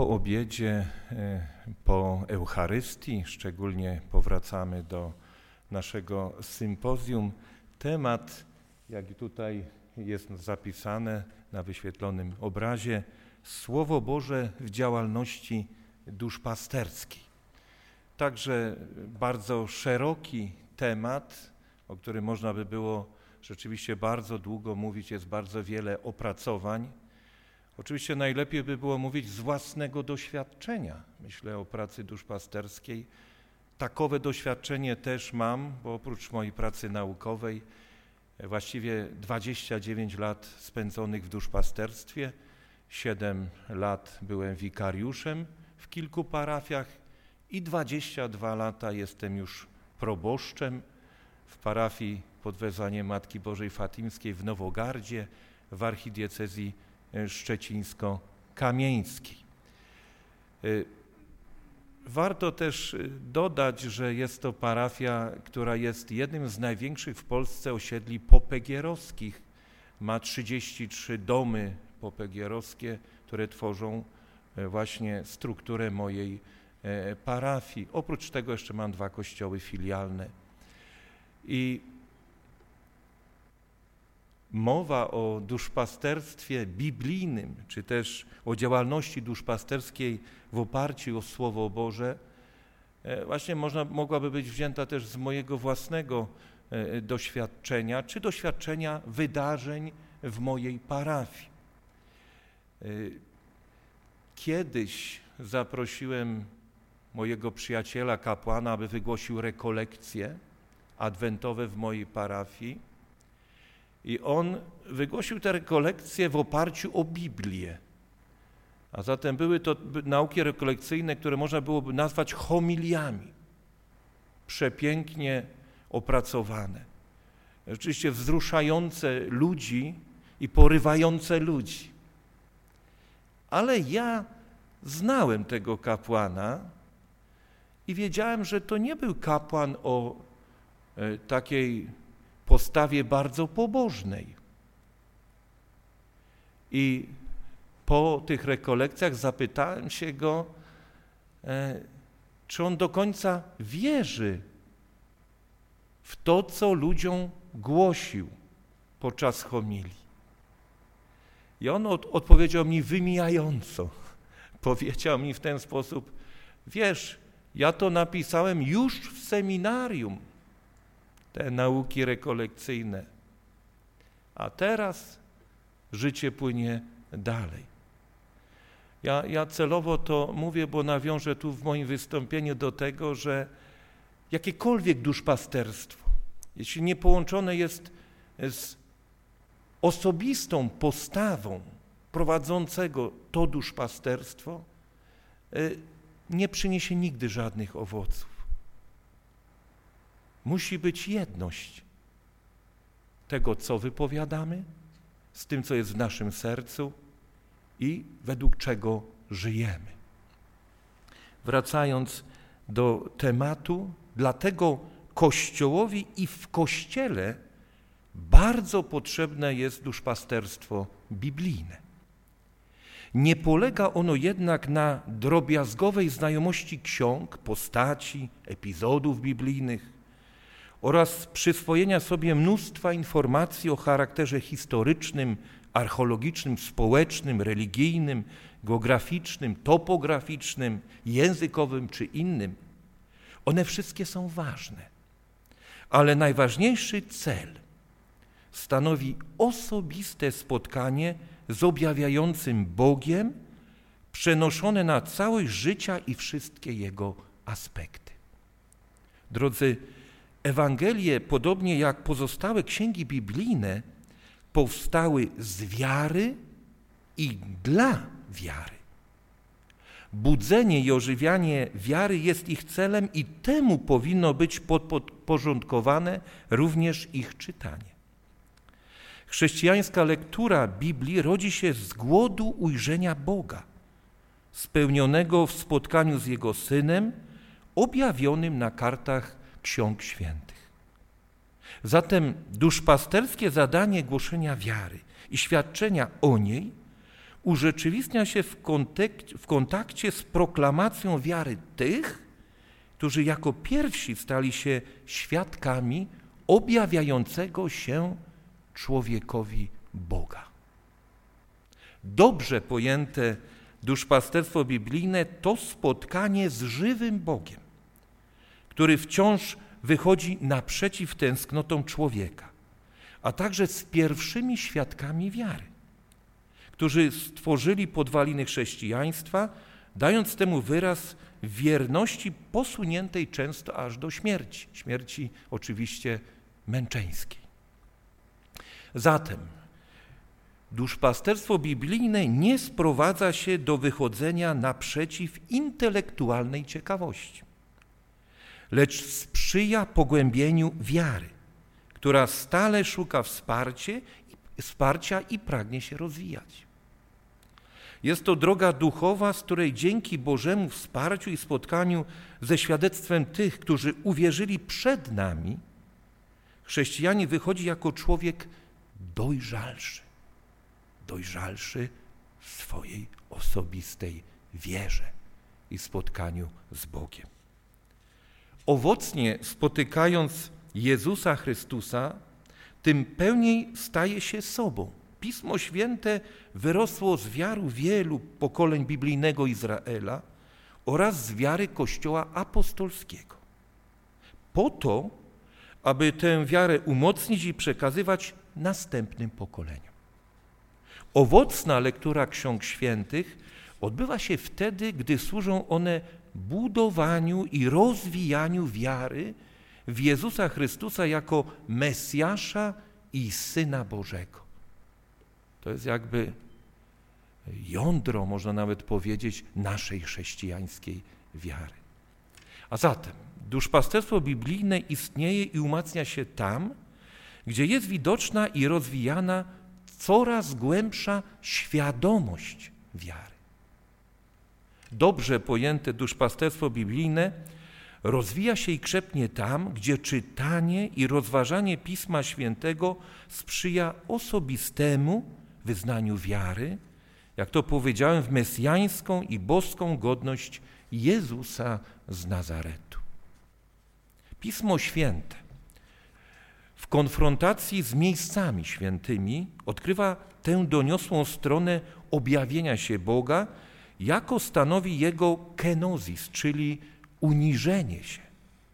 Po obiedzie, po Eucharystii, szczególnie powracamy do naszego sympozjum. Temat, jak tutaj jest zapisane na wyświetlonym obrazie, Słowo Boże w działalności duszpasterskiej. Także bardzo szeroki temat, o którym można by było rzeczywiście bardzo długo mówić, jest bardzo wiele opracowań. Oczywiście najlepiej by było mówić z własnego doświadczenia, myślę o pracy duszpasterskiej. Takowe doświadczenie też mam, bo oprócz mojej pracy naukowej właściwie 29 lat spędzonych w duszpasterstwie, 7 lat byłem wikariuszem w kilku parafiach i 22 lata jestem już proboszczem w parafii pod wezwaniem Matki Bożej Fatimskiej w Nowogardzie w archidiecezji szczecińsko-kamieńskiej. Warto też dodać, że jest to parafia, która jest jednym z największych w Polsce osiedli popegierowskich. Ma 33 domy popegierowskie, które tworzą właśnie strukturę mojej parafii. Oprócz tego jeszcze mam 2 kościoły filialne. I mowa o duszpasterstwie biblijnym, czy też o działalności duszpasterskiej w oparciu o Słowo Boże, właśnie mogłaby być wzięta też z mojego własnego doświadczenia, czy doświadczenia wydarzeń w mojej parafii. Kiedyś zaprosiłem mojego przyjaciela kapłana, aby wygłosił rekolekcje adwentowe w mojej parafii. I on wygłosił te rekolekcje w oparciu o Biblię. A zatem były to nauki rekolekcyjne, które można byłoby nazwać homiliami. Przepięknie opracowane. Rzeczywiście wzruszające ludzi i porywające ludzi. Ale ja znałem tego kapłana i wiedziałem, że to nie był kapłan o takiej postawie bardzo pobożnej. I po tych rekolekcjach zapytałem się go, czy on do końca wierzy w to, co ludziom głosił podczas homilii. I on odpowiedział mi wymijająco. Powiedział mi w ten sposób: wiesz, ja to napisałem już w seminarium, te nauki rekolekcyjne, a teraz życie płynie dalej. Ja celowo to mówię, bo nawiążę tu w moim wystąpieniu do tego, że jakiekolwiek duszpasterstwo, jeśli nie połączone jest z osobistą postawą prowadzącego to duszpasterstwo, nie przyniesie nigdy żadnych owoców. Musi być jedność tego, co wypowiadamy, z tym, co jest w naszym sercu i według czego żyjemy. Wracając do tematu, dlatego Kościołowi i w Kościele bardzo potrzebne jest duszpasterstwo biblijne. Nie polega ono jednak na drobiazgowej znajomości ksiąg, postaci, epizodów biblijnych oraz przyswojenia sobie mnóstwa informacji o charakterze historycznym, archeologicznym, społecznym, religijnym, geograficznym, topograficznym, językowym czy innym. One wszystkie są ważne, ale najważniejszy cel stanowi osobiste spotkanie z objawiającym Bogiem, przenoszone na całość życia i wszystkie jego aspekty. Drodzy, Ewangelie, podobnie jak pozostałe księgi biblijne, powstały z wiary i dla wiary. Budzenie i ożywianie wiary jest ich celem i temu powinno być podporządkowane również ich czytanie. Chrześcijańska lektura Biblii rodzi się z głodu ujrzenia Boga, spełnionego w spotkaniu z Jego Synem, objawionym na kartach Ksiąg Świętych. Zatem duszpasterskie zadanie głoszenia wiary i świadczenia o niej urzeczywistnia się w kontakcie z proklamacją wiary tych, którzy jako pierwsi stali się świadkami objawiającego się człowiekowi Boga. Dobrze pojęte duszpasterstwo biblijne to spotkanie z żywym Bogiem, który wciąż wychodzi naprzeciw tęsknotom człowieka, a także z pierwszymi świadkami wiary, którzy stworzyli podwaliny chrześcijaństwa, dając temu wyraz w wierności posuniętej często aż do śmierci. Śmierci oczywiście męczeńskiej. Zatem duszpasterstwo biblijne nie sprowadza się do wychodzenia naprzeciw intelektualnej ciekawości, lecz sprzyja pogłębieniu wiary, która stale szuka wsparcia i pragnie się rozwijać. Jest to droga duchowa, z której dzięki Bożemu wsparciu i spotkaniu ze świadectwem tych, którzy uwierzyli przed nami, chrześcijanin wychodzi jako człowiek dojrzalszy w swojej osobistej wierze i spotkaniu z Bogiem. Owocnie spotykając Jezusa Chrystusa, tym pełniej staje się sobą. Pismo Święte wyrosło z wiary wielu pokoleń biblijnego Izraela oraz z wiary Kościoła apostolskiego. Po to, aby tę wiarę umocnić i przekazywać następnym pokoleniom. Owocna lektura Ksiąg Świętych odbywa się wtedy, gdy służą one budowaniu i rozwijaniu wiary w Jezusa Chrystusa jako Mesjasza i Syna Bożego. To jest jakby jądro, można nawet powiedzieć, naszej chrześcijańskiej wiary. A zatem duszpasterstwo biblijne istnieje i umacnia się tam, gdzie jest widoczna i rozwijana coraz głębsza świadomość wiary. Dobrze pojęte duszpasterstwo biblijne rozwija się i krzepnie tam, gdzie czytanie i rozważanie Pisma Świętego sprzyja osobistemu wyznaniu wiary, jak to powiedziałem, w mesjańską i boską godność Jezusa z Nazaretu. Pismo Święte w konfrontacji z miejscami świętymi odkrywa tę doniosłą stronę objawienia się Boga, jako stanowi jego kenozis, czyli uniżenie się.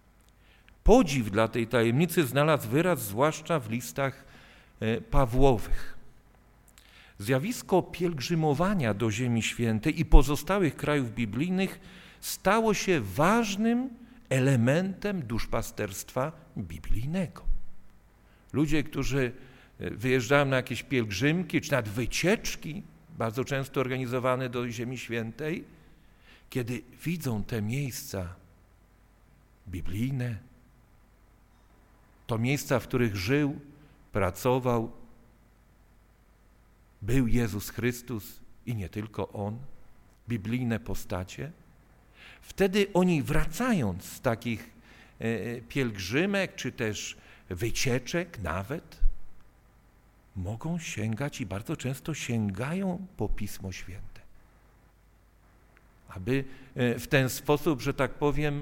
Podziw dla tej tajemnicy znalazł wyraz zwłaszcza w listach Pawłowych. Zjawisko pielgrzymowania do Ziemi Świętej i pozostałych krajów biblijnych stało się ważnym elementem duszpasterstwa biblijnego. Ludzie, którzy wyjeżdżają na jakieś pielgrzymki czy nawet wycieczki, bardzo często organizowane do Ziemi Świętej, kiedy widzą te miejsca biblijne, to miejsca, w których żył, pracował, był Jezus Chrystus i nie tylko On, biblijne postacie, wtedy oni wracając z takich pielgrzymek czy też wycieczek nawet, mogą sięgać i bardzo często sięgają po Pismo Święte, aby w ten sposób, że tak powiem,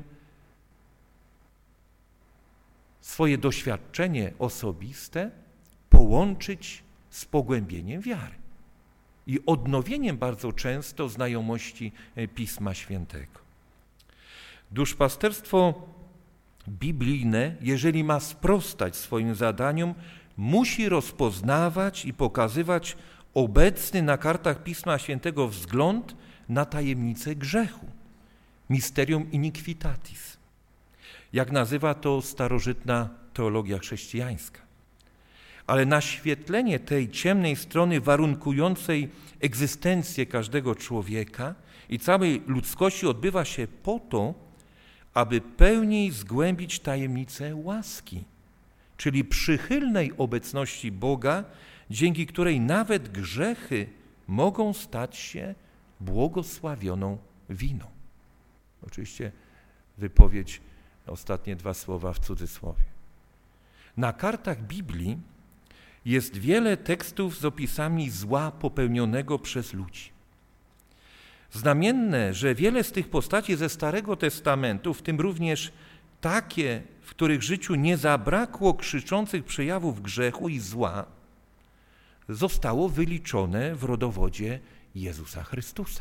swoje doświadczenie osobiste połączyć z pogłębieniem wiary i odnowieniem bardzo często znajomości Pisma Świętego. Duszpasterstwo biblijne, jeżeli ma sprostać swoim zadaniom, musi rozpoznawać i pokazywać obecny na kartach Pisma Świętego wzgląd na tajemnicę grzechu, mysterium iniquitatis, jak nazywa to starożytna teologia chrześcijańska. Ale naświetlenie tej ciemnej strony warunkującej egzystencję każdego człowieka i całej ludzkości odbywa się po to, aby pełniej zgłębić tajemnicę łaski, czyli przychylnej obecności Boga, dzięki której nawet grzechy mogą stać się błogosławioną winą. Oczywiście wypowiedź, ostatnie dwa słowa w cudzysłowie. Na kartach Biblii jest wiele tekstów z opisami zła popełnionego przez ludzi. Znamienne, że wiele z tych postaci ze Starego Testamentu, w tym również takie, w których życiu nie zabrakło krzyczących przejawów grzechu i zła, zostało wyliczone w rodowodzie Jezusa Chrystusa.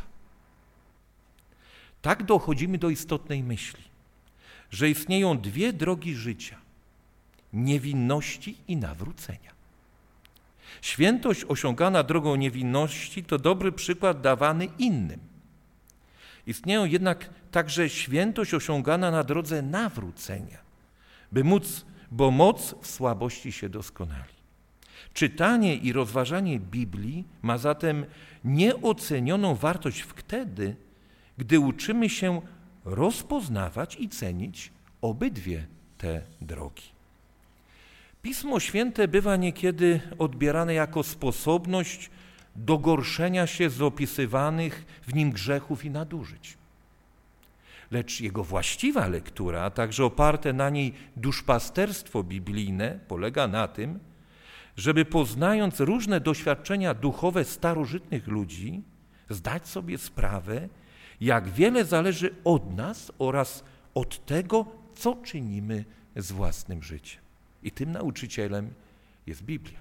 Tak dochodzimy do istotnej myśli, że istnieją dwie drogi życia – niewinności i nawrócenia. Świętość osiągana drogą niewinności to dobry przykład dawany innym. Istnieją jednak także świętość osiągana na drodze nawrócenia, bo moc w słabości się doskonali. Czytanie i rozważanie Biblii ma zatem nieocenioną wartość wtedy, gdy uczymy się rozpoznawać i cenić obydwie te drogi. Pismo Święte bywa niekiedy odbierane jako sposobność do gorszenia się z opisywanych w nim grzechów i nadużyć. Lecz jego właściwa lektura, a także oparte na niej duszpasterstwo biblijne polega na tym, żeby poznając różne doświadczenia duchowe starożytnych ludzi, zdać sobie sprawę, jak wiele zależy od nas oraz od tego, co czynimy z własnym życiem. I tym nauczycielem jest Biblia.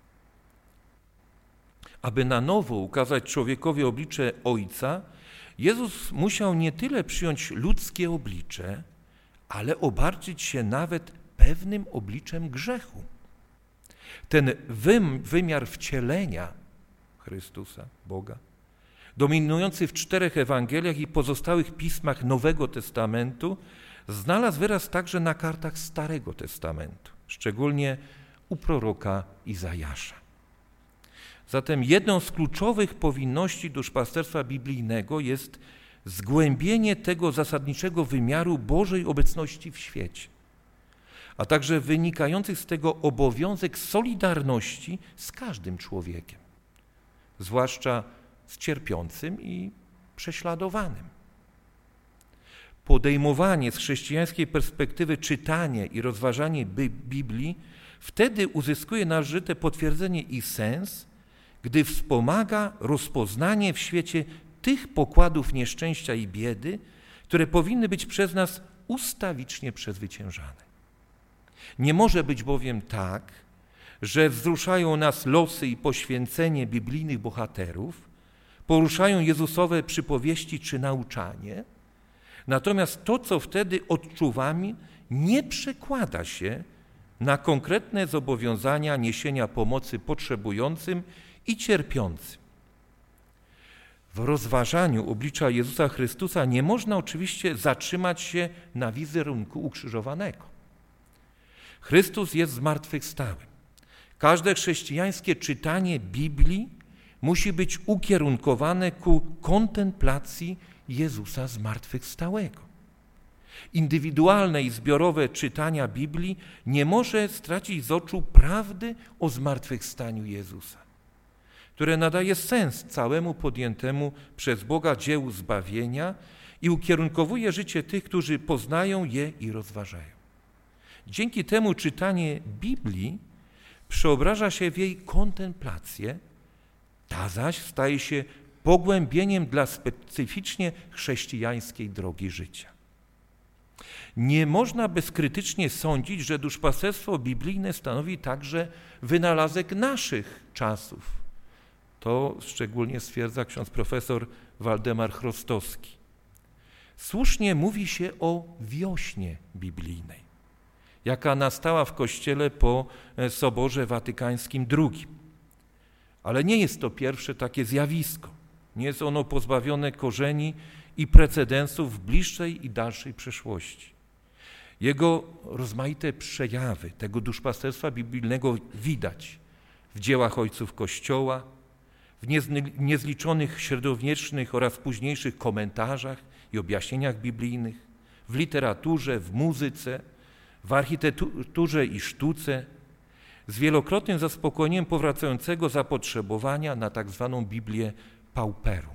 Aby na nowo ukazać człowiekowi oblicze Ojca, Jezus musiał nie tyle przyjąć ludzkie oblicze, ale obarczyć się nawet pewnym obliczem grzechu. Ten wymiar wcielenia Chrystusa, Boga, dominujący w 4 Ewangeliach i pozostałych pismach Nowego Testamentu, znalazł wyraz także na kartach Starego Testamentu, szczególnie u proroka Izajasza. Zatem jedną z kluczowych powinności duszpasterstwa biblijnego jest zgłębienie tego zasadniczego wymiaru Bożej obecności w świecie, a także wynikający z tego obowiązek solidarności z każdym człowiekiem, zwłaszcza z cierpiącym i prześladowanym. Podejmowanie z chrześcijańskiej perspektywy czytanie i rozważanie Biblii wtedy uzyskuje należyte potwierdzenie i sens, gdy wspomaga rozpoznanie w świecie tych pokładów nieszczęścia i biedy, które powinny być przez nas ustawicznie przezwyciężane. Nie może być bowiem tak, że wzruszają nas losy i poświęcenie biblijnych bohaterów, poruszają Jezusowe przypowieści czy nauczanie, natomiast to, co wtedy odczuwamy, nie przekłada się na konkretne zobowiązania niesienia pomocy potrzebującym i cierpiącym. W rozważaniu oblicza Jezusa Chrystusa nie można oczywiście zatrzymać się na wizerunku ukrzyżowanego. Chrystus jest zmartwychwstały. Każde chrześcijańskie czytanie Biblii musi być ukierunkowane ku kontemplacji Jezusa zmartwychwstałego. Indywidualne i zbiorowe czytania Biblii nie może stracić z oczu prawdy o zmartwychwstaniu Jezusa, które nadaje sens całemu podjętemu przez Boga dziełu zbawienia i ukierunkowuje życie tych, którzy poznają je i rozważają. Dzięki temu czytanie Biblii przeobraża się w jej kontemplację, ta zaś staje się pogłębieniem dla specyficznie chrześcijańskiej drogi życia. Nie można bezkrytycznie sądzić, że duszpasterstwo biblijne stanowi także wynalazek naszych czasów. To szczególnie stwierdza ksiądz profesor Waldemar Chrostowski. Słusznie mówi się o wiośnie biblijnej, jaka nastała w Kościele po Soborze Watykańskim II. Ale nie jest to pierwsze takie zjawisko. Nie jest ono pozbawione korzeni i precedensów w bliższej i dalszej przeszłości. Jego rozmaite przejawy tego duszpasterstwa biblijnego widać w dziełach ojców Kościoła, w niezliczonych średniowiecznych oraz późniejszych komentarzach i objaśnieniach biblijnych, w literaturze, w muzyce, w architekturze i sztuce, z wielokrotnym zaspokojeniem powracającego zapotrzebowania na tak zwaną Biblię pauperum.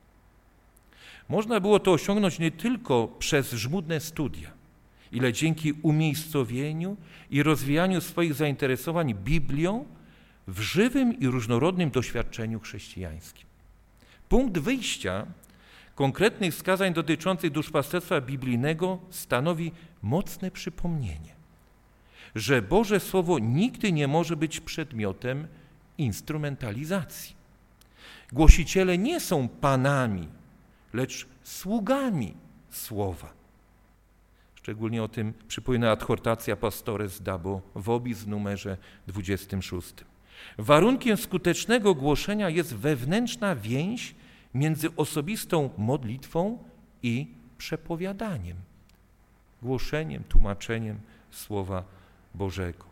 Można było to osiągnąć nie tylko przez żmudne studia, ile dzięki umiejscowieniu i rozwijaniu swoich zainteresowań Biblią w żywym i różnorodnym doświadczeniu chrześcijańskim. Punkt wyjścia konkretnych wskazań dotyczących duszpasterstwa biblijnego stanowi mocne przypomnienie, że Boże Słowo nigdy nie może być przedmiotem instrumentalizacji. Głosiciele nie są panami, lecz sługami Słowa. Szczególnie o tym przypomina adhortacja Pastores Dabo Vobis w numerze 26. Warunkiem skutecznego głoszenia jest wewnętrzna więź między osobistą modlitwą i przepowiadaniem, głoszeniem, tłumaczeniem Słowa Bożego.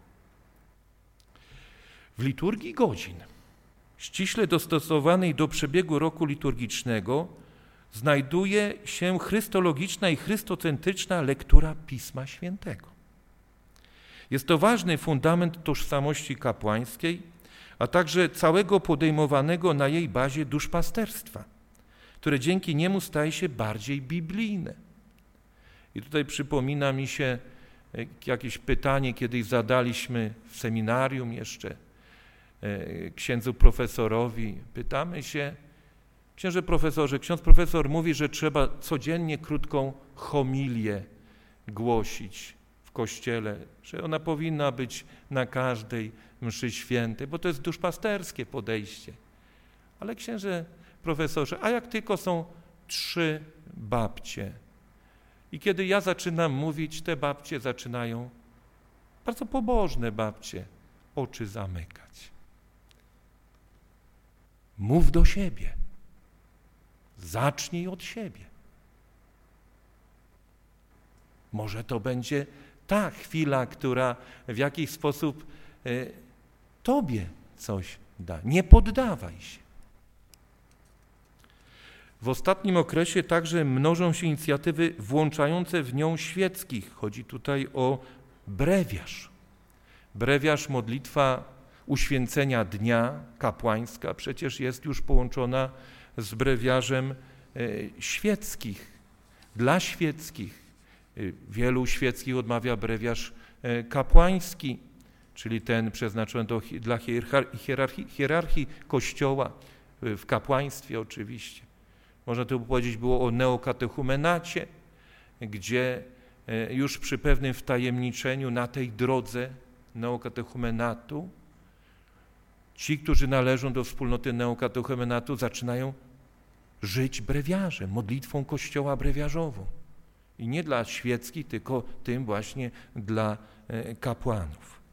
W liturgii godzin, ściśle dostosowanej do przebiegu roku liturgicznego, znajduje się chrystologiczna i chrystocentryczna lektura Pisma Świętego. Jest to ważny fundament tożsamości kapłańskiej, a także całego podejmowanego na jej bazie duszpasterstwa, które dzięki niemu staje się bardziej biblijne. I tutaj przypomina mi się jakieś pytanie, kiedyś zadaliśmy w seminarium jeszcze księdzu profesorowi. Pytamy się, księże profesorze, ksiądz profesor mówi, że trzeba codziennie krótką homilię głosić w kościele, że ona powinna być na każdej mszy świętej, bo to jest duszpasterskie podejście. Ale księże profesorze, a jak tylko są 3 babcie i kiedy ja zaczynam mówić, te babcie zaczynają, bardzo pobożne babcie, oczy zamykać. Mów do siebie. Zacznij od siebie. Może to będzie ta chwila, która w jakiś sposób tobie coś da. Nie poddawaj się. W ostatnim okresie także mnożą się inicjatywy włączające w nią świeckich. Chodzi tutaj o brewiarz. Brewiarz, modlitwa uświęcenia dnia kapłańska, przecież jest już połączona z brewiarzem świeckich, dla świeckich. Wielu świeckich odmawia brewiarz kapłański, czyli ten przeznaczony dla hierarchii Kościoła, w kapłaństwie oczywiście. Można tu powiedzieć było o neokatechumenacie, gdzie już przy pewnym wtajemniczeniu na tej drodze neokatechumenatu ci, którzy należą do wspólnoty neokatechumenatu, zaczynają żyć brewiarzem, modlitwą Kościoła brewiarzową. I nie dla świeckich, tylko tym właśnie dla kapłanów.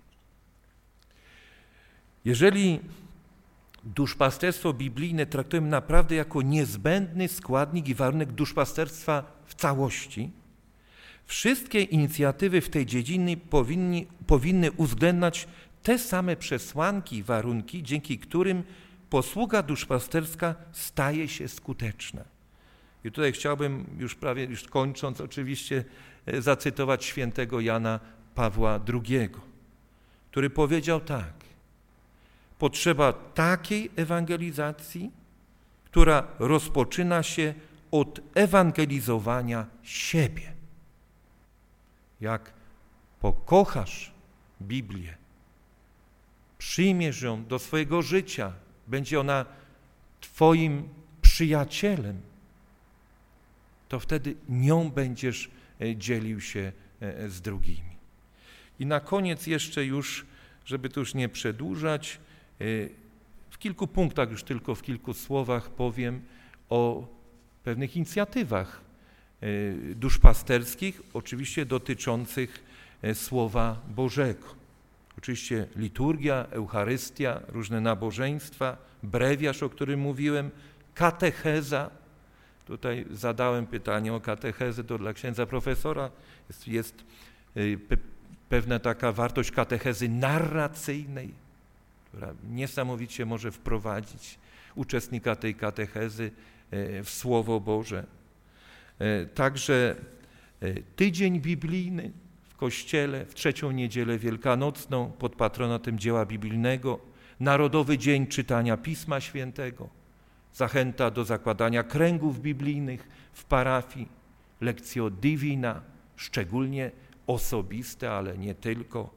Jeżeli duszpasterstwo biblijne traktujemy naprawdę jako niezbędny składnik i warunek duszpasterstwa w całości, wszystkie inicjatywy w tej dziedzinie powinny uwzględniać te same przesłanki i warunki, dzięki którym posługa duszpasterska staje się skuteczna. I tutaj chciałbym już kończąc oczywiście zacytować świętego Jana Pawła II, który powiedział tak: potrzeba takiej ewangelizacji, która rozpoczyna się od ewangelizowania siebie. Jak pokochasz Biblię, przyjmiesz ją do swojego życia, będzie ona twoim przyjacielem, to wtedy nią będziesz dzielił się z drugimi. I na koniec jeszcze już, żeby tu już nie przedłużać, w kilku punktach, już tylko w kilku słowach powiem o pewnych inicjatywach duszpasterskich, oczywiście dotyczących Słowa Bożego. Oczywiście liturgia, Eucharystia, różne nabożeństwa, brewiarz, o którym mówiłem, katecheza. Tutaj zadałem pytanie o katechezę, to dla księdza profesora jest pewna taka wartość katechezy narracyjnej, która niesamowicie może wprowadzić uczestnika tej katechezy w Słowo Boże. Także tydzień biblijny w Kościele, w 3. niedzielę wielkanocną pod patronatem dzieła biblijnego, Narodowy Dzień Czytania Pisma Świętego, zachęta do zakładania kręgów biblijnych w parafii, Lectio Divina, szczególnie osobiste, ale nie tylko,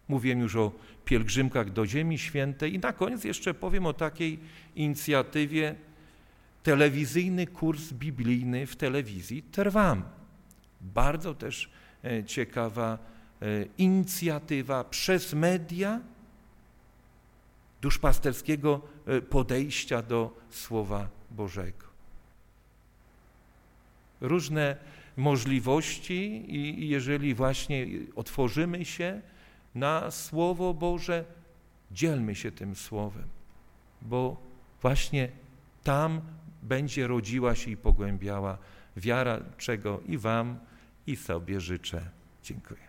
Mówiłem już o pielgrzymkach do Ziemi Świętej i na koniec jeszcze powiem o takiej inicjatywie telewizyjny kurs biblijny w telewizji Trwam. Bardzo też ciekawa inicjatywa przez media duszpasterskiego podejścia do Słowa Bożego. Różne możliwości i jeżeli właśnie otworzymy się na Słowo Boże, dzielmy się tym Słowem, bo właśnie tam będzie rodziła się i pogłębiała wiara, czego i wam, i sobie życzę. Dziękuję.